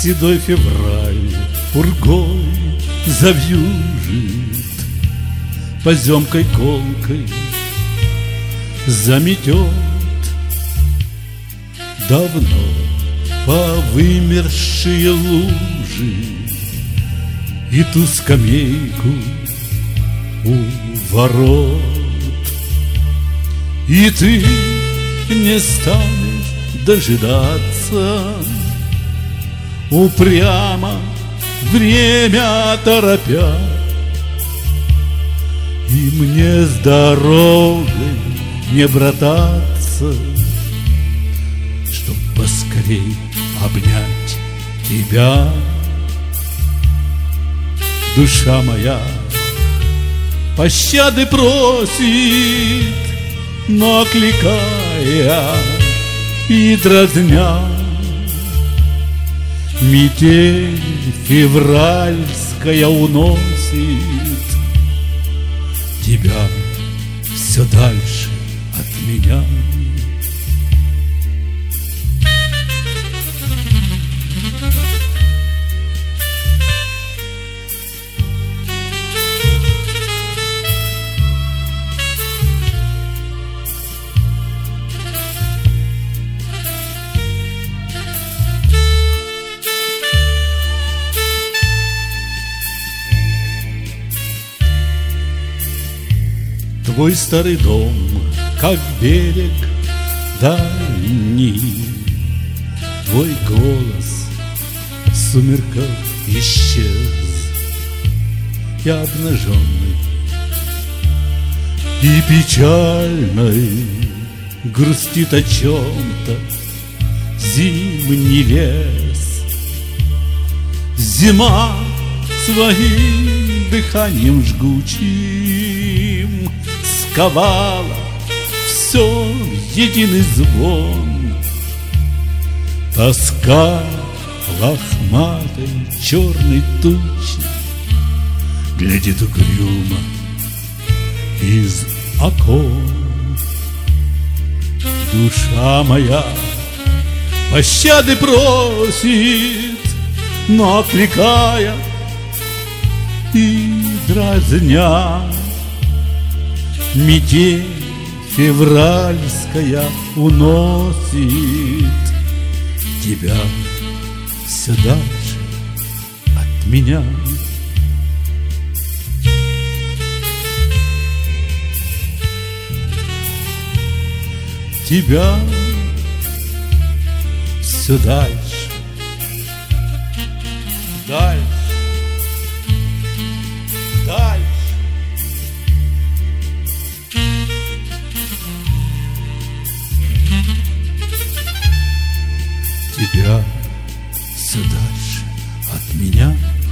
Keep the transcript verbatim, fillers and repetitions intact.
седой февраль пургой завьюжит, поземкой колкой заметет давно повымершие лужи и ту скамейку у ворот. И ты не станешь дожидаться, упрямо время торопя, и мне с дорогой не брататься, чтоб поскорей обнять тебя. Душа моя пощады просит, но окликая и дразня, метель февральская уносит тебя все дальше от меня. Твой старый дом, как берег дальний, твой голос в сумерках исчез, и обнаженный, и печальный грустит о чем-то зимний лес. Зима своим дыханием жгучим сковала все в единый звон. Тоска лохматой черной тучи глядит угрюмо из окон. Душа моя пощады просит, но окликая и дразня, метель февральская уносит тебя все дальше от меня. Тебя все дальше, дальше, дальше. Тебя все дальше от меня.